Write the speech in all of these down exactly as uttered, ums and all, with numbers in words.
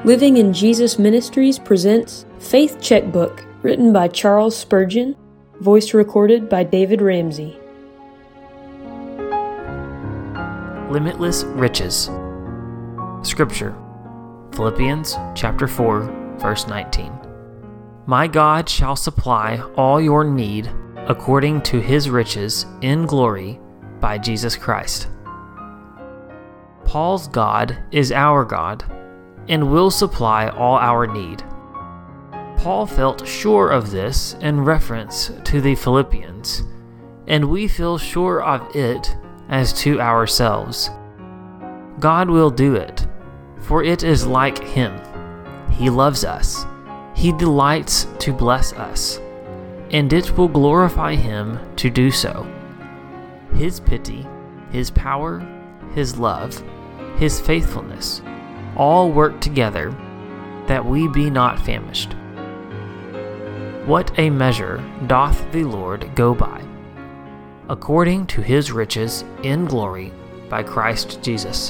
Living in Jesus Ministries presents Faith Checkbook, written by Charles Spurgeon, voice recorded by David Ramsey. Limitless Riches. Scripture, Philippians chapter four, verse nineteen. My God shall supply all your need according to his riches in glory by Jesus Christ. Paul's God is our God and will supply all our need. Paul felt sure of this in reference to the Philippians, and we feel sure of it as to ourselves. God will do it, for it is like him. He loves us. He delights to bless us, and it will glorify him to do so. His pity, his power, his love, his faithfulness, all work together that we be not famished. What a measure doth the Lord go by, according to his riches in glory by Christ Jesus.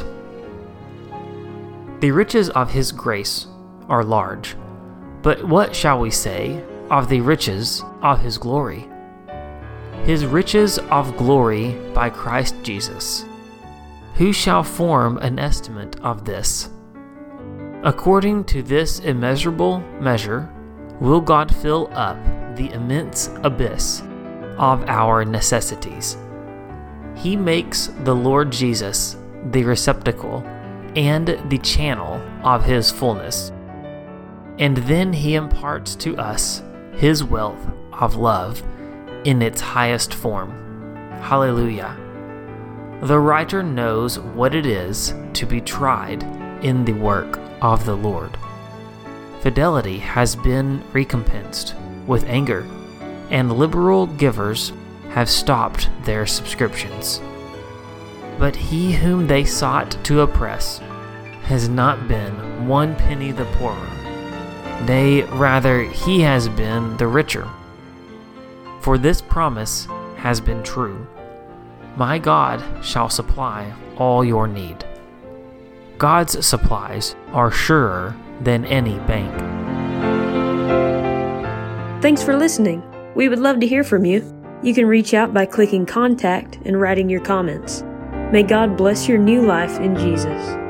The riches of his grace are large, but what shall we say of the riches of his glory? His riches of glory by Christ Jesus. Who shall form an estimate of this? According to this immeasurable measure, will God fill up the immense abyss of our necessities. He makes the Lord Jesus the receptacle and the channel of his fullness, and then he imparts to us his wealth of love in its highest form. Hallelujah. The writer knows what it is to be tried in the work of the Lord. Fidelity has been recompensed with anger, and liberal givers have stopped their subscriptions. But he whom they sought to oppress has not been one penny the poorer. Nay, rather, he has been the richer. For this promise has been true. My God shall supply all your need. God's supplies are surer than any bank. Thanks for listening. We would love to hear from you. You can reach out by clicking contact and writing your comments. May God bless your new life in Jesus.